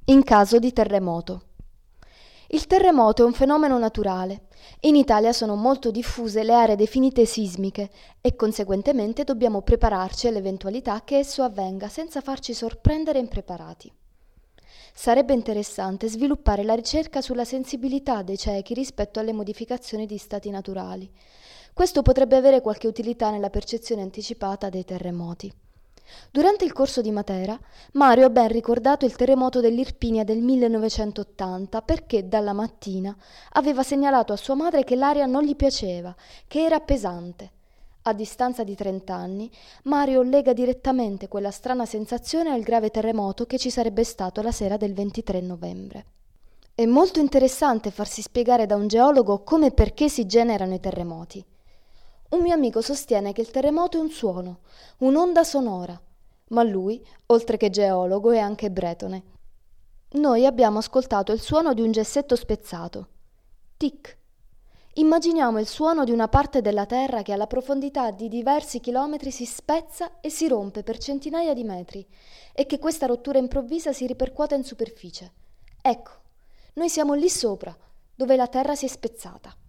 in caso di terremoto. Il terremoto è un fenomeno naturale. In Italia sono molto diffuse le aree definite sismiche e conseguentemente dobbiamo prepararci all'eventualità che esso avvenga senza farci sorprendere impreparati. Sarebbe interessante sviluppare la ricerca sulla sensibilità dei ciechi rispetto alle modificazioni di stati naturali. Questo potrebbe avere qualche utilità nella percezione anticipata dei terremoti. Durante il corso di Matera, Mario ha ben ricordato il terremoto dell'Irpinia del 1980 perché dalla mattina aveva segnalato a sua madre che l'aria non gli piaceva, che era pesante. A distanza di 30 anni, Mario lega direttamente quella strana sensazione al grave terremoto che ci sarebbe stato la sera del 23 novembre. È molto interessante farsi spiegare da un geologo come e perché si generano i terremoti. Un mio amico sostiene che il terremoto è un suono, un'onda sonora, ma lui, oltre che geologo, è anche bretone. Noi abbiamo ascoltato il suono di un gessetto spezzato. Tic. Immaginiamo il suono di una parte della terra che alla profondità di diversi chilometri si spezza e si rompe per centinaia di metri e che questa rottura improvvisa si ripercuota in superficie. Ecco, noi siamo lì sopra, dove la terra si è spezzata.